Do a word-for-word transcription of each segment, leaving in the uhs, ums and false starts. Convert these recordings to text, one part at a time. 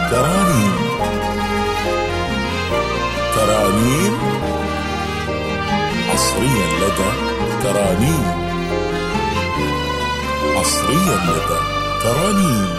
ترانيم ترانيم حصريا لدى ترانيم حصريا لدى ترانيم.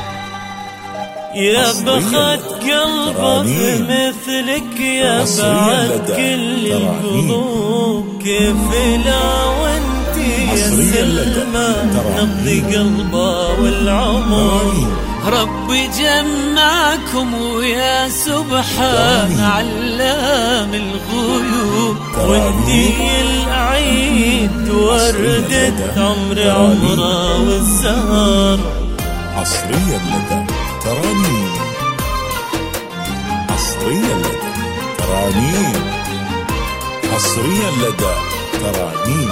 يا بخت قلبه مثلك يا بعد كل القلوب، كيف لا وانتي يا سلمى نبض قلبه والعمر. ربي جمعكم ويا سبحان علام الغيوب، وانتي العيد وردة عمر عمره والزهر. حصريا لدى ترانيم حصريا لدى ترانيم حصريا لدى ترانيم.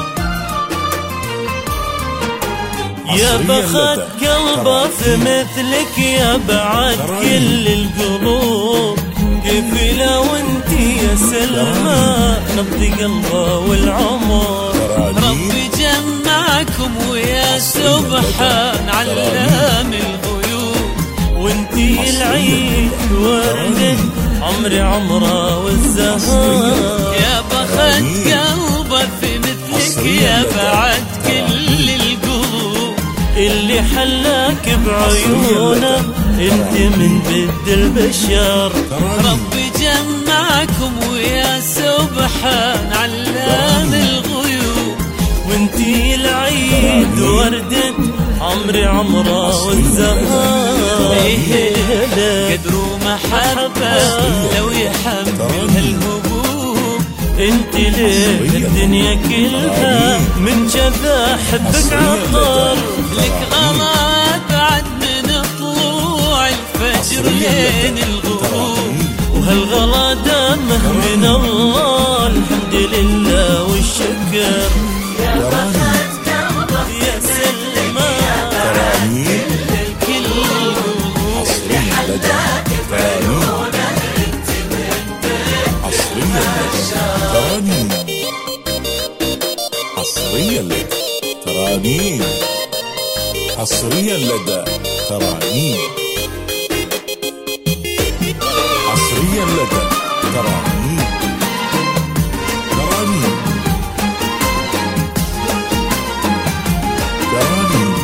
يا بخت قلبه في مثلك يا بعد كل القلوب، كيف لو انتي يا سلمى نبض قلبه والعمر. ربي جمعكم ويا سبحان علام الغيوب، وانتي العيد وردة عمري عمره والزهر. يا بخت قلبه في مثلك يا بعد كل القلوب، اللي حلاك بعيونه انت من بد البشر. ربي جمعكم ويا سبحان علام الغيوب، وانتي العيد وردة عمري عمره والزهر. قدر ومحبة لو يحمل هالهبوب، انت ليه الدنيا كلها من جذا حبك عطر. لك غلا بعد من طلوع الفجر لين الغروب، وهالغلا دامه من الله الحمد لله والشكر. يا سلمى ترانيم الكل حصريا لدى ترانيم حصريا لدى ترانيم حصريا لدى ترانيم حصريا لدى ترانيم ترانيم ترانيم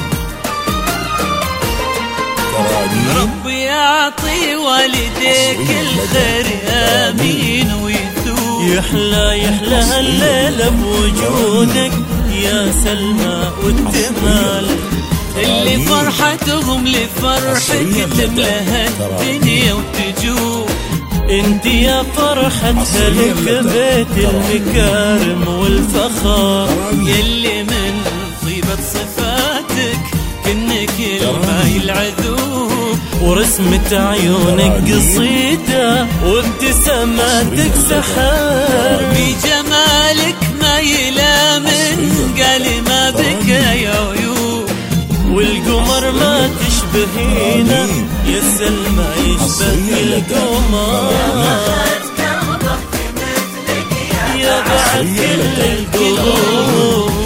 ترانيم. ربي يعطي والديك الخير آمين ويثوب، يحلى يحلى هالليلة بوجودك يا سلمى والتمال. اللي فرحتهم لفرحك تملى الدنيا وتجوب، انت يا فرحة لك بيت المكارم والفخر. يلي من طيبة صفاتك كنك الماي العذوب، ورسمة عيونك قصيدة وابتساماتك سحر. بجمالك ما يلامن قال ما بك يا عيوب، والقمر ما تشبهينا يا سلمى يشبه القمر. يا بعد كل القلوب